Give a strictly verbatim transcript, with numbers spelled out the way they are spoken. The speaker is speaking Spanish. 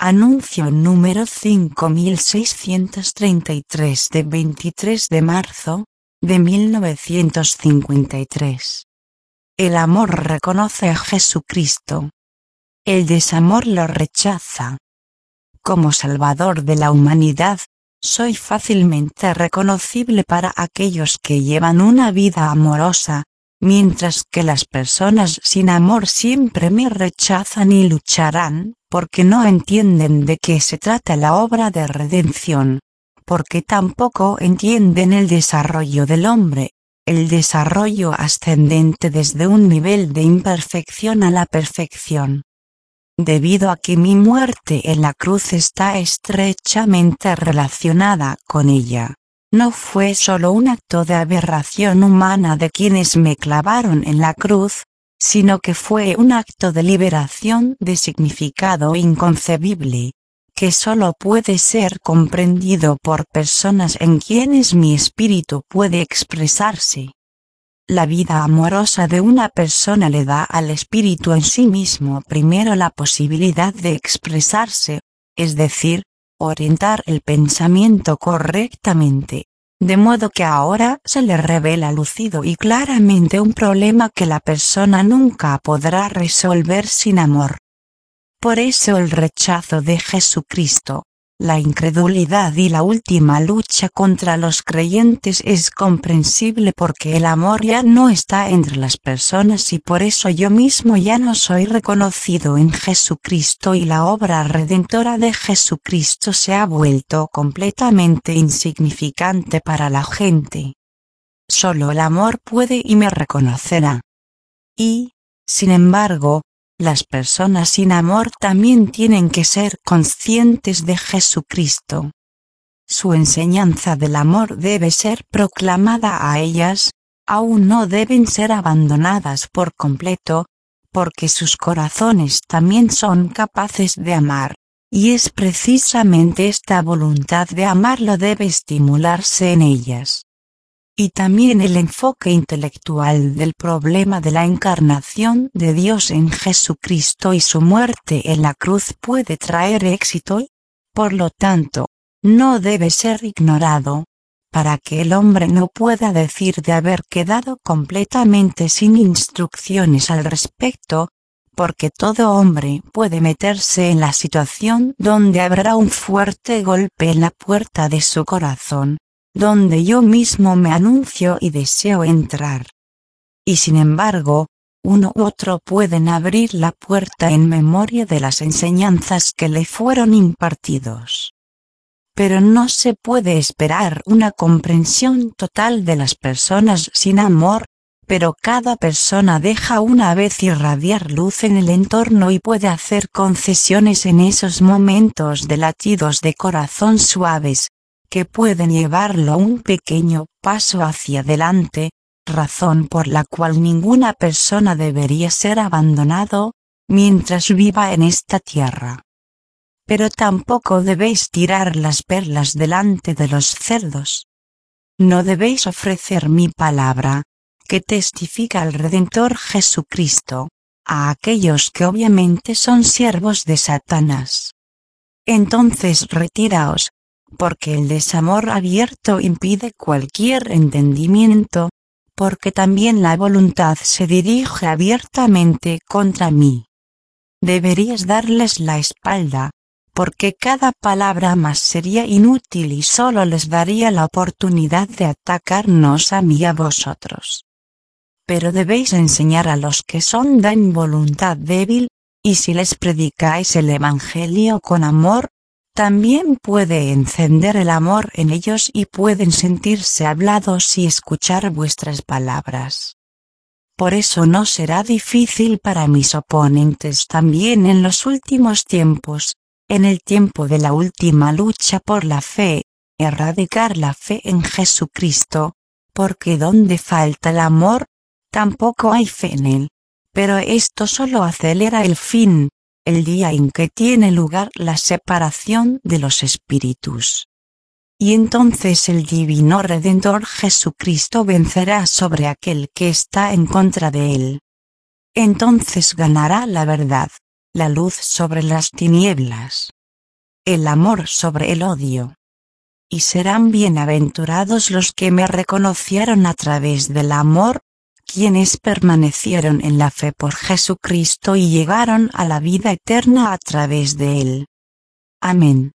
Anuncio número cinco mil seiscientos treinta y tres de veintitrés de marzo, de mil novecientos cincuenta y tres. El amor reconoce a Jesucristo. El desamor lo rechaza. Como Salvador de la humanidad, soy fácilmente reconocible para aquellos que llevan una vida amorosa, mientras que las personas sin amor siempre me rechazan y lucharán, porque no entienden de qué se trata la obra de redención, porque tampoco entienden el desarrollo del hombre, el desarrollo ascendente desde un nivel de imperfección a la perfección. Debido a que mi muerte en la cruz está estrechamente relacionada con ella. No fue solo un acto de aberración humana de quienes me clavaron en la cruz, sino que fue un acto de liberación de significado inconcebible, que solo puede ser comprendido por personas en quienes mi espíritu puede expresarse. La vida amorosa de una persona le da al espíritu en sí mismo primero la posibilidad de expresarse, es decir, orientar el pensamiento correctamente, de modo que ahora se le revela lúcido y claramente un problema que la persona nunca podrá resolver sin amor. Por eso el rechazo de Jesucristo, la incredulidad y la última lucha contra los creyentes es comprensible porque el amor ya no está entre las personas y por eso yo mismo ya no soy reconocido en Jesucristo y la obra redentora de Jesucristo se ha vuelto completamente insignificante para la gente. Solo el amor puede y me reconocerá. Y, sin embargo, las personas sin amor también tienen que ser conscientes de Jesucristo. Su enseñanza del amor debe ser proclamada a ellas, aún no deben ser abandonadas por completo, porque sus corazones también son capaces de amar, y es precisamente esta voluntad de amarlo debe estimularse en ellas. Y también el enfoque intelectual del problema de la encarnación de Dios en Jesucristo y su muerte en la cruz puede traer éxito y, por lo tanto, no debe ser ignorado, para que el hombre no pueda decir de haber quedado completamente sin instrucciones al respecto, porque todo hombre puede meterse en la situación donde habrá un fuerte golpe en la puerta de su corazón, donde yo mismo me anuncio y deseo entrar. Y sin embargo, uno u otro pueden abrir la puerta en memoria de las enseñanzas que le fueron impartidos. Pero no se puede esperar una comprensión total de las personas sin amor, pero cada persona deja una vez irradiar luz en el entorno y puede hacer concesiones en esos momentos de latidos de corazón suaves, que pueden llevarlo un pequeño paso hacia adelante, razón por la cual ninguna persona debería ser abandonado, mientras viva en esta tierra. Pero tampoco debéis tirar las perlas delante de los cerdos. No debéis ofrecer mi palabra, que testifica al Redentor Jesucristo, a aquellos que obviamente son siervos de Satanás. Entonces retiraos, porque el desamor abierto impide cualquier entendimiento, porque también la voluntad se dirige abiertamente contra mí. Deberías darles la espalda, porque cada palabra más sería inútil y solo les daría la oportunidad de atacarnos a mí y a vosotros. Pero debéis enseñar a los que son de voluntad débil, y si les predicáis el Evangelio con amor, también puede encender el amor en ellos y pueden sentirse hablados y escuchar vuestras palabras. Por eso no será difícil para mis oponentes también en los últimos tiempos, en el tiempo de la última lucha por la fe, erradicar la fe en Jesucristo, porque donde falta el amor, tampoco hay fe en él, pero esto solo acelera el fin, el día en que tiene lugar la separación de los espíritus. Y entonces el divino Redentor Jesucristo vencerá sobre aquel que está en contra de él. Entonces ganará la verdad, la luz sobre las tinieblas. el amor sobre el odio. Y serán bienaventurados los que me reconocieron a través del amor, quienes permanecieron en la fe por Jesucristo y llegaron a la vida eterna a través de él. Amén.